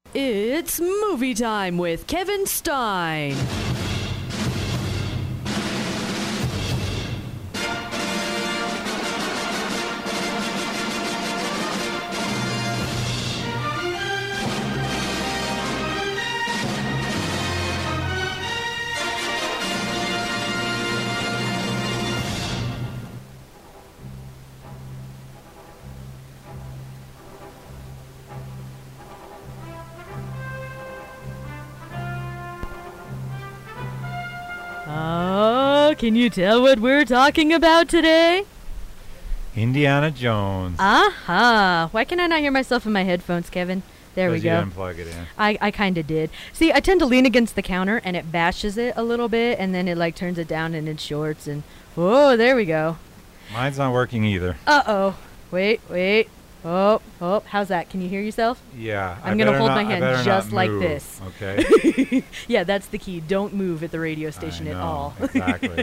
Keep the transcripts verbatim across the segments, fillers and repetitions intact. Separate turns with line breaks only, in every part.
It's movie time with Kevin Stein. Oh, can you tell what we're talking about today?
Indiana Jones.
Aha. Why can I not hear myself in my headphones, Kevin? There we
you
go.
didn't plug it in.
I, I kind of did. See, I tend to lean against the counter, and it bashes it a little bit, and then it, like, turns it down in its shorts, and... Whoa, there we go.
Mine's not working either.
Uh-oh. Wait, wait. Oh, oh, how's that? Can you hear yourself?
Yeah.
I'm going to hold
not,
my hand just like
move,
this.
Okay.
Yeah, that's the key. Don't move at the radio station
I
at
know,
all.
Exactly.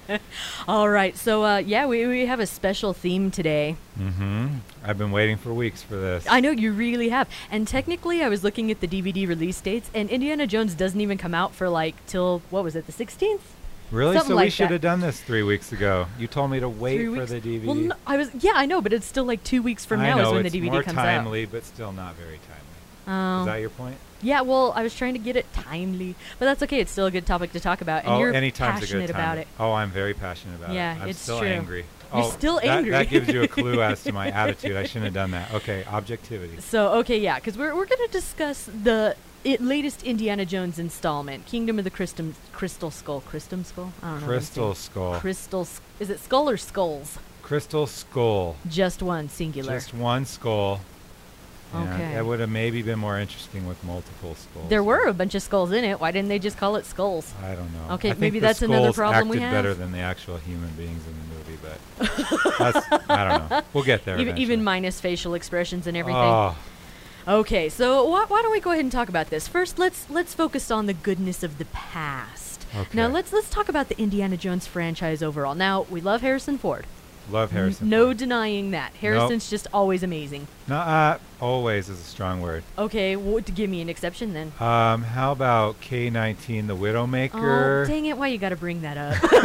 All right. So, uh, yeah, we, we have a special theme today.
Mm-hmm. I've been waiting for weeks for this.
I know you really have. And technically, I was looking at the D V D release dates, and Indiana Jones doesn't even come out for, like, till, what was it, the sixteenth?
Really?
Something
so
like
we should
that.
have done this three weeks ago. You told me to wait
Three
for
weeks?
the D V D.
Well, no, I was, yeah, I know, but it's still like two weeks from
I
now
know,
is when the
it's
D V D
more
comes
timely, but still not very timely.
out.
Is
Oh.
that your point?
Yeah, well, I was trying to get it timely, but that's okay. It's still a good topic to talk about, and
oh,
you're
anytime's
passionate
a good time.
about it.
Oh, I'm very passionate about
Yeah,
it. I'm
it's
still
true.
angry.
You're
oh,
still
that,
angry.
That gives you a clue as to my attitude. I shouldn't have done that. Okay, objectivity.
So, okay, yeah, because we're, we're going to discuss the it, latest Indiana Jones installment, Kingdom of the Crystal, Crystal Skull. Crystal Skull? I don't know.
Crystal Skull.
Crystal s- Is it skull or skulls?
Crystal Skull.
Just one, singular.
Just one skull. Yeah,
Okay.
that would have maybe been more interesting with multiple skulls.
There were a bunch of skulls in it. Why didn't they just call it skulls?
I don't know.
Okay,
I think
maybe
the
that's another
skulls
problem we
acted
have.
better than the actual human beings in the movie, but that's, I don't know. We'll get there.
Even, even
eventually.
minus facial expressions and everything.
Oh,
Okay, so wh- why don't we go ahead and talk about this? First, let's let's focus on the goodness of the past.
Okay.
Now, let's let's talk about the Indiana Jones franchise overall. Now, we love Harrison Ford.
love Harrison.
N- no
Ford.
denying that. Harrison's just always amazing.
No, uh, always is a strong word.
Okay, well, to give me an exception then.
Um, how about K nineteen, the Widowmaker?
Oh, dang it! Why you got to bring that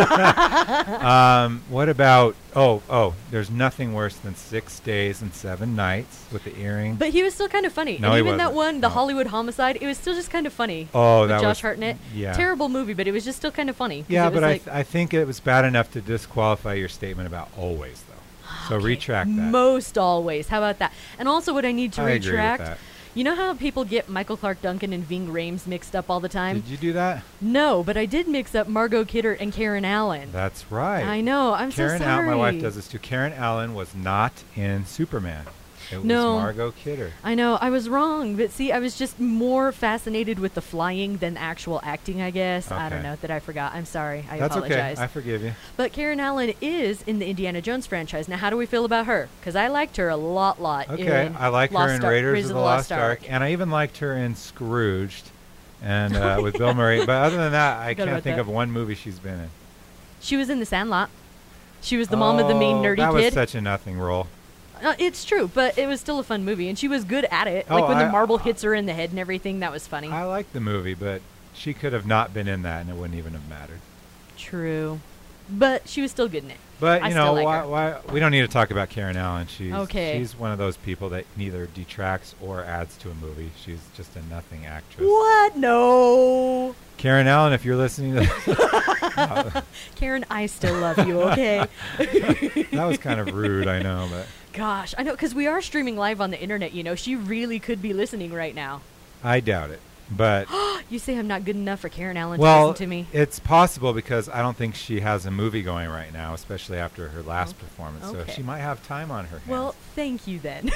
up?
um, what about? Oh, oh, there's nothing worse than Six Days and Seven Nights with the earring.
But he was still kind of funny.
No,
and
he
even that
wasn't.
one, the
No.
Hollywood Homicide, it was still just kind of funny.
oh,
with
that
Josh
was
Hartnett.
Yeah.
Terrible movie, but it was just still kind of funny. 'cause
Yeah,
it was
but I
like
th- I think it was bad enough to disqualify your statement about always, though. So
okay,
retract that.
Most always. How about that? And also, what I need to
I agree with
retract.
that.
You know how people get Michael Clark Duncan and Ving Rhames mixed up all the time?
Did you do that?
No, but I did mix up Margot Kidder and Karen Allen.
That's right.
I know. I'm
Karen
so
Allen,
sorry.
my wife does this too. Karen Allen was not in Superman. It
No.
was Margot Kidder.
I know. I was wrong. But see, I was just more fascinated with the flying than actual acting, I guess. I don't
Okay.
know that I forgot. I'm sorry. I
That's
apologize.
okay. I forgive you.
But Karen Allen is in the Indiana Jones franchise. Now, how do we feel about her? Because I liked her a lot, lot.
Okay,
in
I like
Lost
her in
Ark-
Raiders of the Lost Ark, and I even liked her in Scrooged, and uh, with Bill Murray. But other than that, I
Forgot
can't
about
think
that.
of one movie she's been in.
She was in The Sandlot. She was the mom of the main
Oh,
nerdy
that
kid.
was such a nothing role.
Uh, it's true, but it was still a fun movie, and she was good at it.
Oh,
like when the
I-
marble hits her in the head and everything, that was funny.
I liked the movie, but she could have not been in that, and it wouldn't even have mattered.
True, but she was still good in it.
But
I
you
still
know,
like
why,
her.
why? We don't need to talk about Karen Allen. She's
Okay.
she's one of those people that neither detracts or adds to a movie. She's just a nothing actress.
What? No.
Karen Allen, if you're listening to this,
Karen, I still love you, okay?
that was kind of rude, I know, but
Gosh, I know, because we are streaming live on the internet, you know. She really could be listening right now.
I doubt it. But
You say I'm not good enough for Karen Allen to
well,
listen to me?
it's possible because I don't think she has a movie going right now, especially after her last
Okay.
performance. So
Okay.
she might have time on her hands.
Well, thank you then.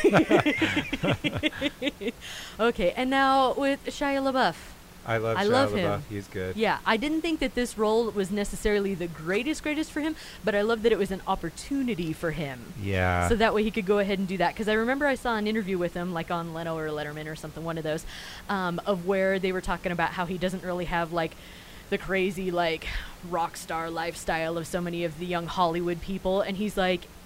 Okay, and now with Shia LaBeouf.
I love
I
Shia
love
LaBeouf.
him.
He's good.
Yeah, I didn't think that this role was necessarily the greatest, greatest for him, but I love that it was an opportunity for him.
Yeah.
So that way he could go ahead and do that. Because I remember I saw an interview with him, like on Leno or Letterman or something, one of those, um, of where they were talking about how he doesn't really have, like, the crazy, like, rock star lifestyle of so many of the young Hollywood people. And he's like,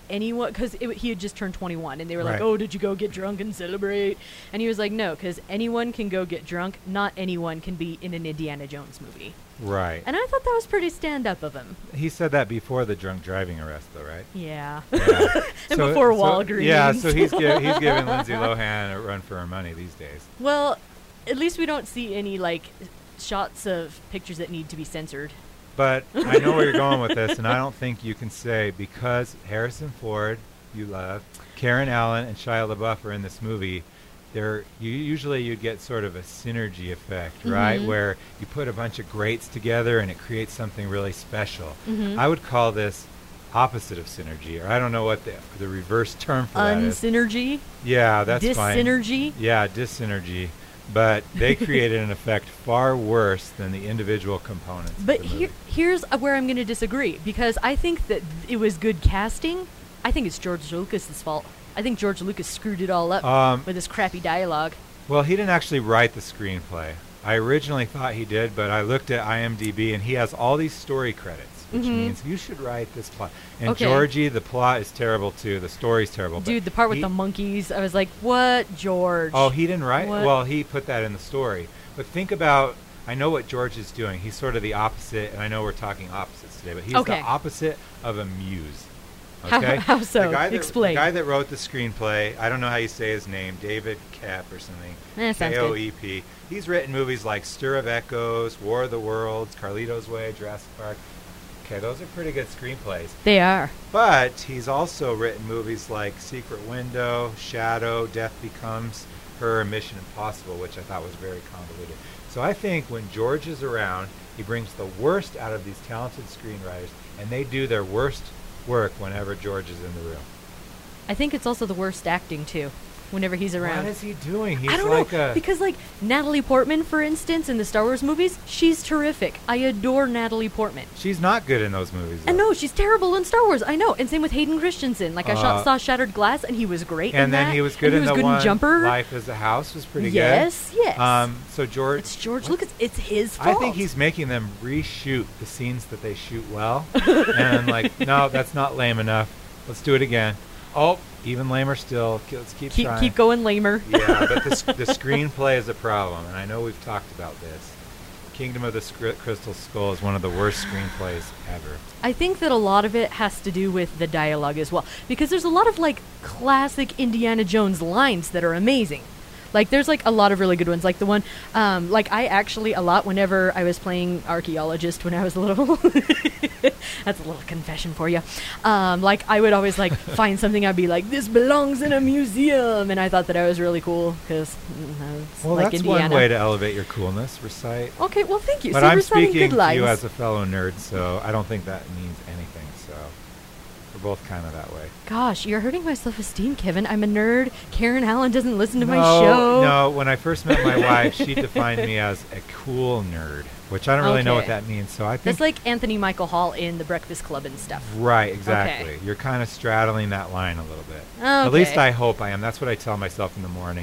anyone, because he had just turned twenty-one, and they were like,
Right.
oh, did you go get drunk and celebrate? And he was like, no, because anyone can go get drunk. Not anyone can be in an Indiana Jones movie.
Right.
And I thought that was pretty stand-up of him.
He said that before the drunk driving arrest, though, right?
Yeah.
Yeah.
And
So-
before
so-
Walgreens.
Yeah, so he's, gi- he's giving Lindsay Lohan a run for her money these days.
Well, at least we don't see any, like, shots of pictures that need to be censored.
But I know where you're going with this, and I don't think you can say because Harrison Ford, you love, Karen Allen, and Shia LaBeouf are in this movie, there you usually you get sort of a synergy effect, right?
Mhm.
Where you put a bunch of greats together and it creates something really special.
Mhm.
I would call this opposite of synergy, or I don't know what the the reverse term for that is.
Unsynergy?
Yeah, that's fine.
Dissynergy?
Yeah, dissynergy. But they created an effect far worse than the individual components.
But
of the
here,
movie.
here's uh, where I'm going to disagree, because I think that it was good casting. I think it's George Lucas's fault. I think George Lucas screwed it all up
Um,
with his crappy dialogue.
Well, he didn't actually write the screenplay. I originally thought he did, but I looked at IMDb and he has all these story credits, which
Mhm.
means you should write this plot. And
Okay.
Georgie, the plot is terrible too. The story's terrible. but
Dude, the part with
he-
the monkeys, I was like, what, George?
Oh, he didn't write?
What?
Well, he put that in the story. But think about, I know what George is doing. He's sort of the opposite, and I know we're talking opposites today, but he's
Okay.
the opposite of a muse.
How-
Okay?
how so?
The guy that,
Explain.
The guy that wrote the screenplay, I don't know how you say his name, David Koepp or something.
Eh, sounds
K O E P. He's written movies like Stir of Echoes, War of the Worlds, Carlito's Way, Jurassic Park. Okay, those are pretty good screenplays.
They are.
But he's also written movies like Secret Window, Shadow, Death Becomes Her, and Mission Impossible, which I thought was very convoluted. So I think when George is around, he brings the worst out of these talented screenwriters, and they do their worst work whenever George is in the room.
I think it's also the worst acting, too, whenever he's around.
What is he doing? He's
I don't
like
know,
a...
because, like, Natalie Portman, for instance, in the Star Wars movies, she's terrific. I adore Natalie Portman.
She's not good in those movies.
And
though.
no, she's terrible in Star Wars. I know. And same with Hayden Christensen. Like I
Uh,
shot, saw Shattered Glass, and he was great. in
And then
that.
he was good
and
in
he was
the
good
one
in Jumper.
Life as a House was pretty
yes,
good.
yes.
Um, so George...
It's George
what-
Lucas. It's his
I
fault.
think he's making them reshoot the scenes that they shoot well. And I'm like, no, that's not lame enough. Let's do it again. Oh, even lamer still. K- Let's keep,
keep
trying.
keep going lamer.
Yeah, but the, s- the screenplay is a problem, and I know we've talked about this. Kingdom of the Scr- Crystal Skull is one of the worst screenplays ever.
I think that a lot of it has to do with the dialogue as well, because there's a lot of like classic Indiana Jones lines that are amazing. Like there's like a lot of really good ones, like the one, um, like I actually a lot whenever I was playing archaeologist when I was little. That's a little confession for you. Um, like I would always like find something, I'd be like, this belongs in a museum, and I thought that I was really cool because mm, it's
Well,
like
that's
Indiana.
one way to elevate your coolness, recite.
Okay, well, thank you.
But
See,
I'm
reciting
speaking
good
to
lines.
you as a fellow nerd, so I don't think that means anything. So we're both kind of that way.
Gosh, you're hurting my self-esteem, Kevin. I'm a nerd. Karen Allen doesn't listen to
no,
my show.
No, when I first met my wife, she defined me as a cool nerd, which I don't really know what
Okay.
that means. So I think
That's like Anthony Michael Hall in The Breakfast Club and stuff.
right, exactly. You're kind of straddling that line a little bit.
Okay.
At least I hope I am. That's what I tell myself in the morning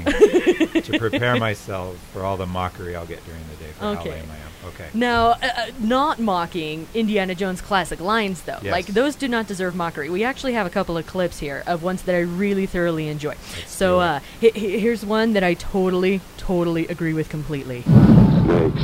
to prepare myself for all the mockery I'll get during the day for
Okay.
how lame I am. Okay.
Now, uh, uh, not mocking Indiana Jones classic lines, though.
Yes.
Like, those do not deserve mockery. We actually have a couple of clips here of ones that I really thoroughly enjoy.
Let's
so,
do it.
uh, he- he- here's one that I totally, totally agree with completely.
Snakes.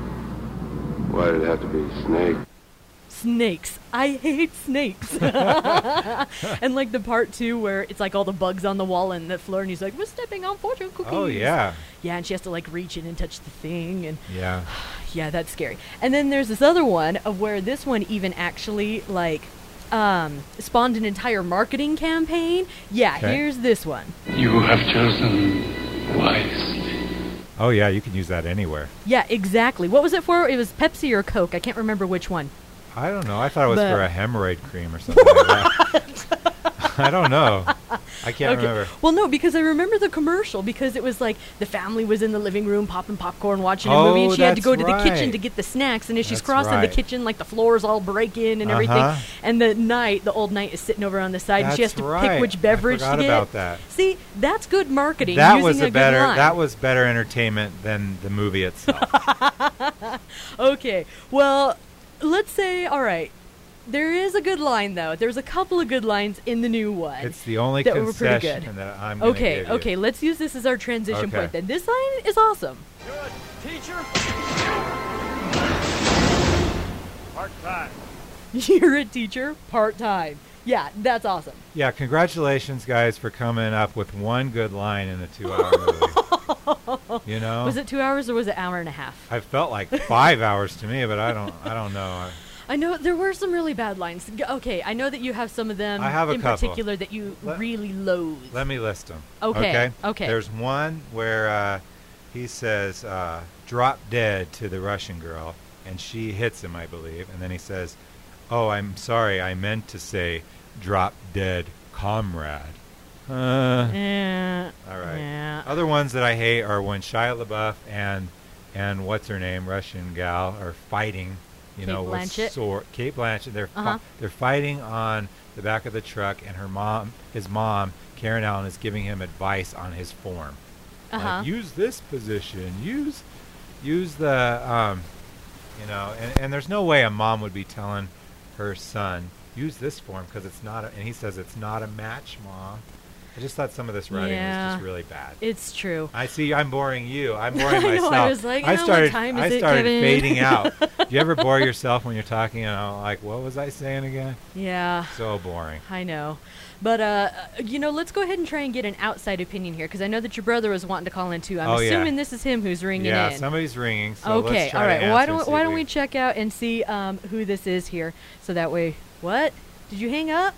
Why did it have to be snake?
Snakes. I hate snakes. And, like, the part two where it's, like, all the bugs on the wall and the floor, and he's like, we're stepping on fortune cookies.
Oh yeah,
Yeah, and she has to, like, reach in and touch the thing, and
yeah.
yeah, that's scary. And then there's this other one of where this one even actually like um, spawned an entire marketing campaign. Yeah,
Okay.
here's this one.
You have chosen wisely.
Oh yeah, you can use that anywhere.
Yeah, exactly. What was it for? It was Pepsi or Coke. I can't remember which one.
I don't know. I thought it was
But-
for a hemorrhoid cream or something like that. I don't know. I can't remember.
Well, no, because I remember the commercial because it was like the family was in the living room popping popcorn, watching a movie, and
Oh,
she had to go to
that's
the kitchen
right.
to get the snacks. And as she's
That's
crossing
right.
the kitchen, like the floors all breaking and everything.
Uh-huh.
And the knight, the old knight, is sitting over on the side, and she has
That's
to
right.
pick which beverage
I forgot
to get.
about that.
See, that's good marketing.
That
using
was
a
a better.
Good line.
That was better entertainment than the movie itself.
Okay, well, let's say, all right, There is a good line though. There's a couple of good lines in the new one.
It's the only
that were pretty
concession
good.
that I'm gonna
Okay,
give you.
okay, let's use this as our transition
Okay.
point then. This line is awesome.
Good teacher. Part time.
You're a teacher part-time. Yeah, that's awesome.
Yeah, congratulations, guys, for coming up with one good line in a two-hour movie. You know,
Was it two hours or was it hour and a half?
I felt like five hours to me, but I don't, I don't know. I,
I know there were some really bad lines. G- Okay, I know that you have some of them
I have a
in
couple.
particular that you
Let-
really loathe.
Let me list them.
Okay, okay.
There's one where uh, he says, uh, "Drop dead" to the Russian girl, and she hits him, I believe. And then he says, "Oh, I'm sorry. I meant to say, drop dead, comrade." Uh,
Eh,
all right.
yeah.
Other ones that I hate are when Shia LaBeouf and and what's her name, Russian gal, are fighting. You
Kate
know, with
Blanchett?
sword. Kate Blanchett. They're fi-
Uh-huh.
they're fighting on the back of the truck, and her mom, his mom, Karen Allen, is giving him advice on his form.
Uh-huh.
Like, use this position. Use use the um, you know, and, and there's no way a mom would be telling her son use this form because it's not. A, and he says it's not a match, mom. I just thought some of this writing
Yeah.
was just really bad.
It's true.
I see. I'm boring you. I'm boring
I know, I
myself.
was like,
I
you know, what
started.
time
I
is it,
started
Kevin?
fading out. Do you ever bore yourself when you're talking? And I'm like, what was I saying again?
Yeah.
So boring.
I know. But, uh, you know, let's go ahead and try and get an outside opinion here, because I know that your brother was wanting to call in, too. I'm
Oh, yeah.
assuming this is him who's ringing
Yeah,
in.
somebody's ringing. So
okay,
let's try
all
to
right.
answer
Why
and
don't
see
Why
if
don't
we-
we check out and see um, who this is here, so that way... What? Did you hang up?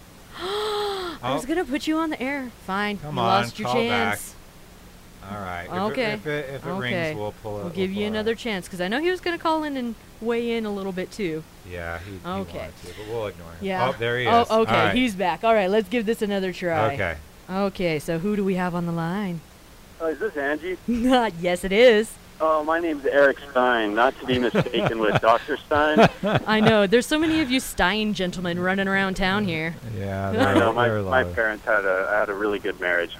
I was
Oh.
going to put you on the air. Fine.
Come
you
on,
lost your
call back.
chance.
All right. If
Okay.
It, if it, if it
Okay.
rings, we'll pull it.
We'll give
pull
you
it
another
out.
chance, because I know he was going to call in and weigh in a little bit, too.
Yeah, he, he
Okay.
wanted to, but we'll ignore him.
Yeah.
Oh, there he
Oh,
is.
okay.
All right.
He's back. All right, let's give this another try.
Okay.
Okay, so who do we have on the line?
Uh, is this Angie?
Yes, it is.
Oh, my name's Eric Stein, not to be mistaken with Doctor Stein.
I know. There's so many of you Stein gentlemen running around town here.
Yeah.
I
there-
know my
there are a
my
lot of-
parents had a had a really good marriage.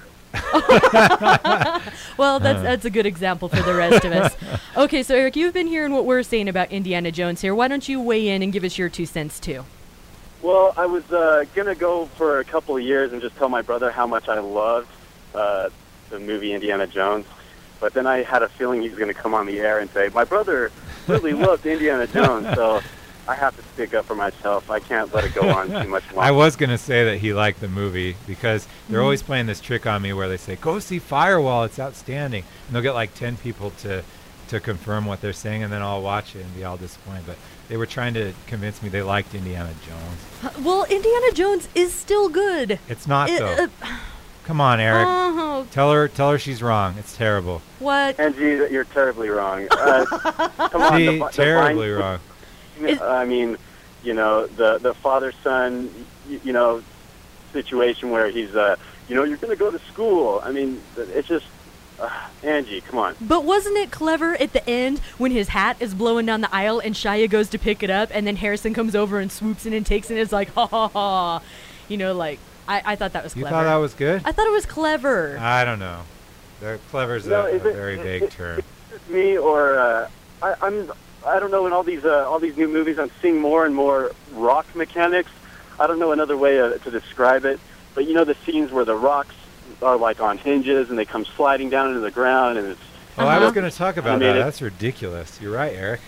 Well, that's that's a good example for the rest of us. Okay, so Eric, you've been hearing what we're saying about Indiana Jones here. Why don't you weigh in and give us your two cents too?
Well, I was uh, gonna go for a couple of years and just tell my brother how much I loved uh, the movie Indiana Jones, but then I had a feeling he was gonna come on the air and say my brother really loved Indiana Jones, so I have to stick up for myself. I can't let it go on too much longer.
I was going to say that he liked the movie because they're
Mhm.
always playing this trick on me where they say, go see Firewall, it's outstanding. And they'll get like ten people to, to confirm what they're saying, and then I'll watch it and be all disappointed. But they were trying to convince me they liked Indiana Jones.
Uh, Well, Indiana Jones is still good.
It's not,
It-
though.
uh,
Come on, Eric.
oh,
tell her tell her she's wrong. It's terrible.
what?
Angie, you're terribly wrong. Uh, come on,
See,
the, vi- the
terribly
Vine-
wrong.
Is-
I mean, you know, the the father son, you, you know, situation where he's, uh, you know, you're going to go to school. I mean, it's just, uh, Angie, come on.
But wasn't it clever at the end when his hat is blowing down the aisle and Shia goes to pick it up and then Harrison comes over and swoops in and takes it? It's like, ha ha ha. You know, like, I, I thought that was
You
clever.
thought that was good?
I thought it was clever.
I don't know. The clever's
No,
a, a
is it-
very
is
vague
it-
term.
It's me or uh, I, I'm. I don't know. In all these uh, all these new movies, I'm seeing more and more rock mechanics. I don't know another way uh, to describe it, but you know the scenes where the rocks are like on hinges and they come sliding down into the ground, and it's.
Oh, I was
Uh-huh.
going to talk about
I mean,
that.
it-
That's ridiculous. You're right, Eric.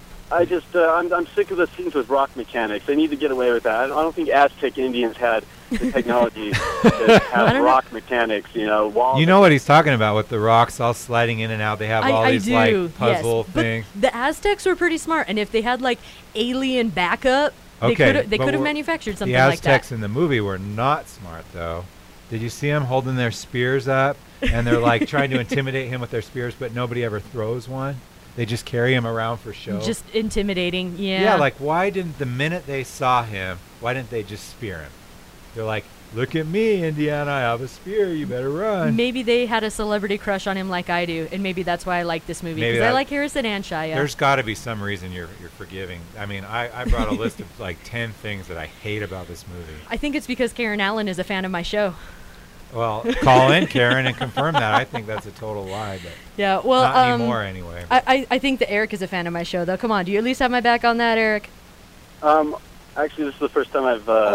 I just, uh, I'm, I'm sick of the scenes with rock mechanics. They need to get away with that. I don't, I don't think Aztec Indians had the technology to
I
have
don't
rock mechanics. You know, walls.
You know what he's talking about with the rocks all sliding in and out. They have
I,
all
I
these
do,
like puzzle
yes. But
things.
the Aztecs were pretty smart, and if they had like alien backup, they
Okay,
could have they
but
could have
we're-
manufactured something
The
like
Aztecs
that.
in the movie were not smart, though. Did you see them holding their spears up and they're like trying to intimidate him with their spears, but nobody ever throws one? They just carry him around for show.
Just intimidating, yeah.
yeah, like why didn't the minute they saw him, why didn't they just spear him? They're like, look at me, Indiana, I have a spear. You better run.
Maybe they had a celebrity crush on him like I do, and maybe that's why I like this movie,
Maybe
because I
that-
like Harrison and Shia.
There's got to be some reason you're you're forgiving. I mean, I, I brought a list of like ten things that I hate about this movie.
I think it's because Karen Allen is a fan of my show.
Well, call in, Karen, and confirm that. I think that's a total lie, but
Yeah, well,
not
um,
anymore anyway.
I, I I think that Eric is a fan of my show, though. Come on, do you at least have my back on that, Eric?
Um, Actually, this is the first time I've. Uh,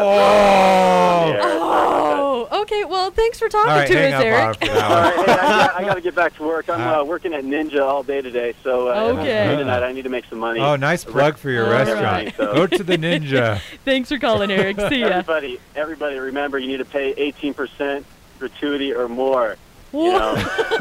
Oh!
yeah,
Oh, okay. Well, thanks for talking
All right,
to
hang
us,
up
Eric.
on him for that
All
one.
right, hey, I, got, I got to get back to work. I'm
Uh,
uh, working at Ninja all day today, so uh,
Okay.
tonight I need to make some money.
Oh, nice plug for your
All
restaurant.
right.
Go to the Ninja.
Thanks for calling, Eric. See ya.
Everybody, everybody, remember you need to pay eighteen percent gratuity or more. You know.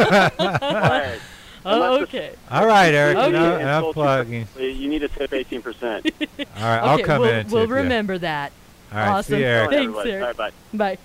Right.
Oh, okay.
All right, Eric.
Okay.
Enough,
And
enough
culture,
plugging.
You need to tip eighteen percent.
All right, I'll
Okay,
come
we'll,
in and
We'll
tip you.
remember that.
All right,
Awesome.
see you, Eric.
Thanks,
Everybody.
Eric.
All right, bye.
Bye.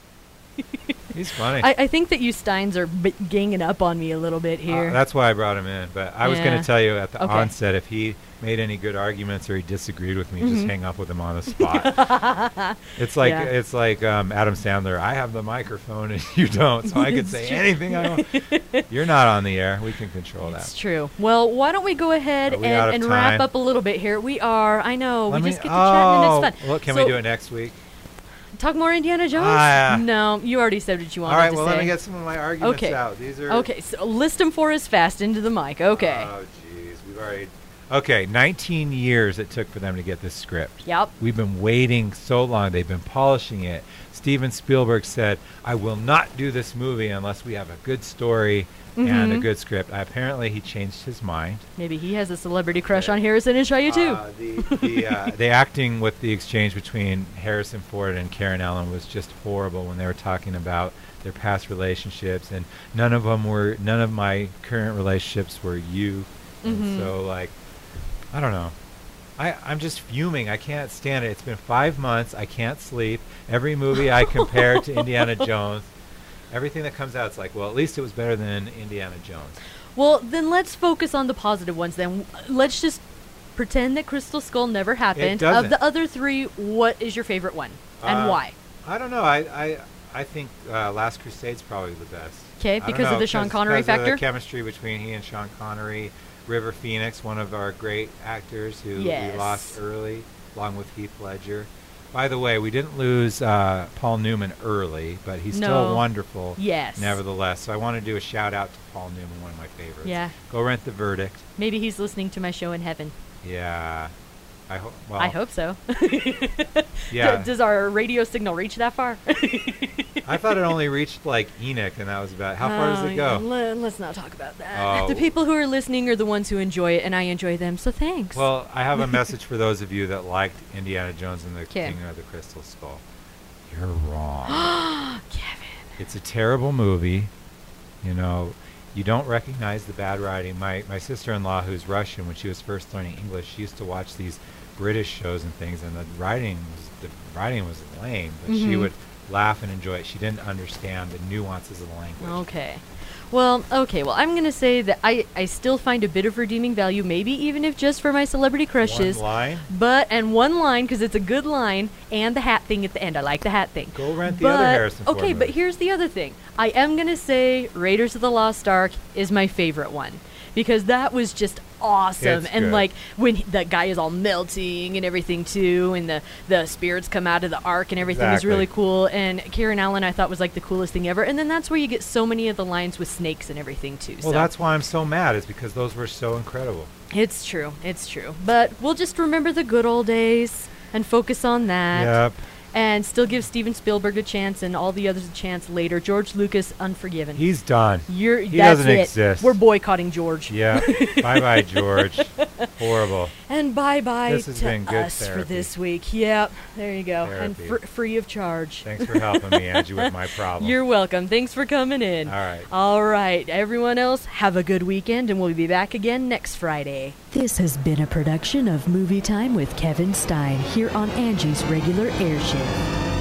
He's funny.
I, I think that you Steins are b- ganging up on me a little bit here.
Uh, that's why I brought him in. But I was going
Yeah.
to tell you at the
Okay.
onset, if he made any good arguments or he disagreed with me, just
Mhm.
hang up with him on the spot. It's like
Yeah.
it's like um, Adam Sandler. I have the microphone and you don't, so I can
It's
say
true.
anything I want. You're not on the air. We can control
It's
that.
true. Well, why don't we go ahead
Are we
and,
out of
and
time?
wrap up a little bit here? We are. I know.
Let
we
me-
just get to
oh,
chatting and it's fun.
Look, can
So,
we do it next week?
Talk more Indiana Jones?
Ah.
No, you already said what you wanted
All right.
to
Well,
say.
let me get some of my arguments
Okay.
out. These are
Okay, so list them for us fast into the mic. Okay.
Oh, jeez, we've already. Okay, nineteen years it took for them to get this script.
Yep.
We've been waiting so long. They've been polishing it. Steven Spielberg said, "I will not do this movie unless we have a good story and a
Mhm.
good script." Uh, apparently, he changed his mind.
Maybe he has a celebrity crush on Harrison and Shia too.
Uh, the the, uh, the acting with the exchange between Harrison Ford and Karen Allen was just horrible when they were talking about their past relationships, and none of them were none of my current relationships were you.
Mhm.
And so like, I don't know. I, I'm just fuming. I can't stand it. It's been five months. I can't sleep. Every movie I compare to Indiana Jones, everything that comes out, it's like, well, at least it was better than Indiana Jones.
Well, then let's focus on the positive ones then. Let's just pretend that Crystal Skull never happened.
doesn't.
Of the other three, what is your favorite one? And
Uh,
why?
I don't know. I I, I think uh, Last Crusade's probably the best.
'Kay,
I don't
because of
know,
the Sean
'cause-
Connery
'cause of
factor?
the chemistry between he and Sean Connery. River Phoenix, one of our great actors who
Yes.
we lost early, along with Heath Ledger. By the way, we didn't lose uh, Paul Newman early, but he's
No.
still wonderful.
Yes.
Nevertheless, so I want to do a shout out to Paul Newman, one of my favorites.
Yeah.
Go rent The Verdict.
Maybe he's listening to my show in heaven.
Yeah. I hope. Well,
I hope so.
Yeah.
D- does our radio signal reach that far?
I thought it only reached like Enoch, and that was about. How far does
Oh,
it go?
le- let's not talk about that.
Oh.
The people who are listening are the ones who enjoy it, and I enjoy them, so thanks.
Well, I have a message for those of you that liked Indiana Jones and the
'Kay.
King of the Crystal Skull. You're wrong.
Kevin.
It's a terrible movie. You know, you don't recognize the bad writing. My my sister-in-law, who's Russian, when she was first learning English, she used to watch these British shows and things, and the writing was the writing was lame, but she
Mhm.
would laugh and enjoy it. She didn't understand the nuances of the language.
Okay. Well, okay. Well, I'm going to say that I, I still find a bit of redeeming value, maybe even if just for my celebrity crushes.
One line.
But, and one line, because it's a good line, and the hat thing at the end. I like the hat thing.
Go rent the
but,
other Harrison Ford
Okay, but
movie.
here's the other thing. I am going to say Raiders of the Lost Ark is my favorite one. Because that was just awesome.
It's
and
good.
like when he, that guy is all melting and everything too, and the, the spirits come out of the ark and everything is
Exactly.
really cool. And Karen Allen I thought was like the coolest thing ever. And then that's where you get so many of the lines with snakes and everything too.
Well,
so
that's why I'm so mad, is because those were so incredible.
it's true. It's true. But we'll just remember the good old days and focus on that.
Yep.
And still give Steven Spielberg a chance and all the others a chance later. George Lucas, unforgiven.
He's done.
You're,
he
that's
doesn't
it.
exist.
We're boycotting George.
Yeah. Bye-bye, George. Horrible.
And bye-bye
This has
to
been good
us for
therapy.
this week. Yep, there you go. And
Therapy.
fr- free of charge.
Thanks for helping me, Angie, with my problem.
You're welcome. Thanks for coming in.
All right.
All right. Everyone else, have a good weekend, and we'll be back again next Friday.
This has been a production of Movie Time with Kevin Stein here on Angie's Regular Air Shift.